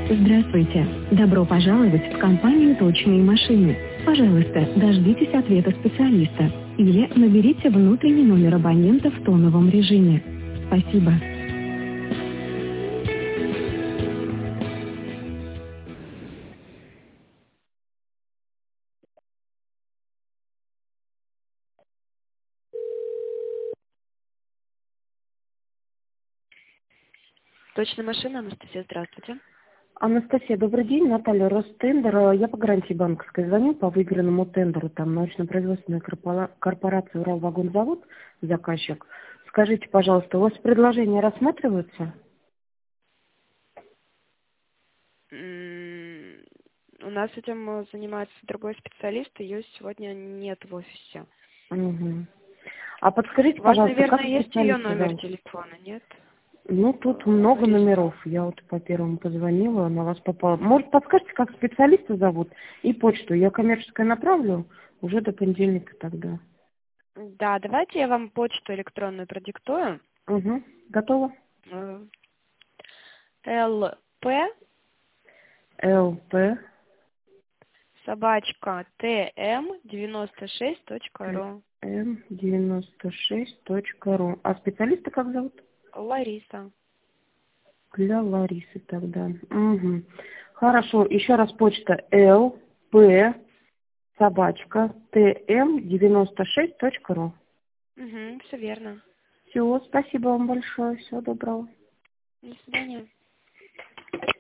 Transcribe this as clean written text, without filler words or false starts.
Здравствуйте. Добро пожаловать в компанию «Точные машины». Пожалуйста, дождитесь ответа специалиста или наберите внутренний номер абонента в тоновом режиме. Спасибо. Точная машина, Анастасия, здравствуйте. Анастасия, добрый день. Наталья, Ростендер. Я по гарантии банковской звоню по выигранному тендеру. Там научно-производственная корпорация «Уралвагонзавод», заказчик. Скажите, пожалуйста, у вас предложения рассматриваются? У нас этим занимается другой специалист, ее сегодня нет в офисе. Угу. А подскажите, У вас, пожалуйста, наверное, как есть ее специалиста номер зовут? телефона, нет? Ну, тут много Лариса. номеров. Я вот по первому позвонила, на вас попала. Может, подскажете, как специалиста зовут и почту? Я коммерческое направлю уже до понедельника тогда. Да, давайте я вам почту электронную продиктую. Угу. Готово? ЛП ЛП собачка tm96.ru. М96.ру. А специалиста как зовут? Лариса. Для Ларисы тогда. Угу. Хорошо. Еще раз почта ЛП собачка tm96.ру. Угу, все верно. Все, спасибо вам большое. Всего доброго. До свидания.